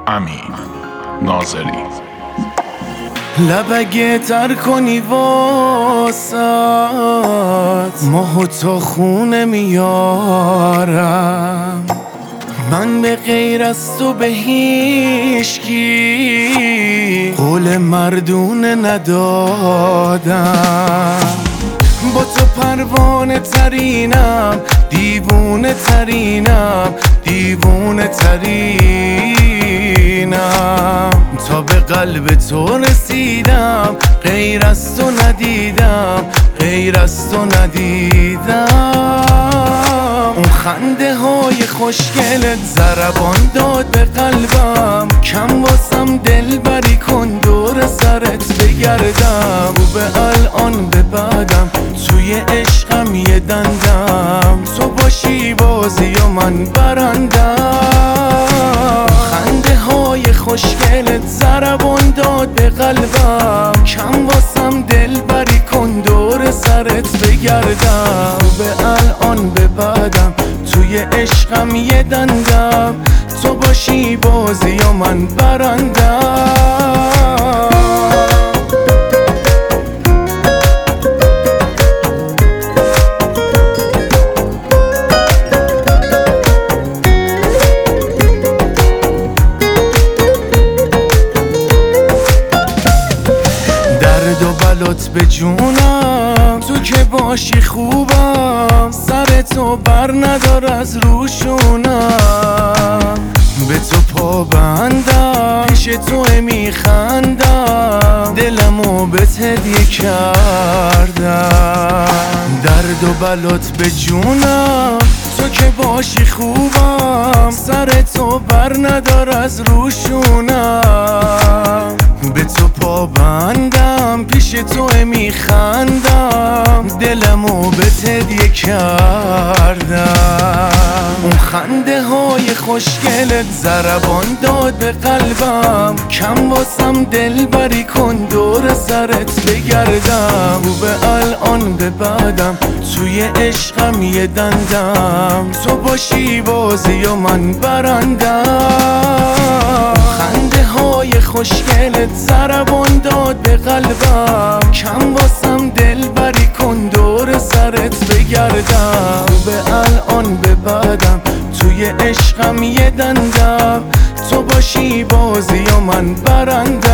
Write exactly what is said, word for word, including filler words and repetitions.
امین ناظری. لبگه تر کنی واسات ماه و تا خونه میارم، من به غیر از تو به هیچکی قول مردونه ندادم. با تو پروانه ترینم، دیوونه ترینم، دیوونه ترینم، تا به قلب تو رسیدم، غیر از تو ندیدم، غیر از تو ندیدم. اون خنده های خوشگلت ضربان داد به قلبم، کم واسم دل بری کن دور سرت بگردم. و به الان به بعدم توی عشقم یه دندم، تو باشی بازی و من برندم. خنده های خوشگلت ضربان داد به قلبم، کم واسم دل بری کن دور سرت بگردم. و به الان به بعدم توی عشقم یه دندم، تو باشی بازی و من برندم. درد و بلات به جونم، تو که باشی خوبم، سر تو بر ندار از روشونم. به تو پابندم، پیش تو میخندم، دلمو بهت هدیه کردم. درد و بلات به جونم، تو که باشی خوبم، سر تو بر ندار از روشونم. به تو پابندم، پیش تو میخندم، دلمو بهت هدیه کردم. اون خنده های خوشگلت ضربان داد به قلبم، کم واسم دل بری کن دور سرت بگردم. و به الان به بعدم توی عشقم یه دندم، تو باشی بازی و من برندم. خنده های خوشگلت ضربان داد به قلبم، کم واسم دل بری کن دور سرت بگردم. و به الان به بعدم توی عشقم یه دندم، تو باشی بازی و من برندم.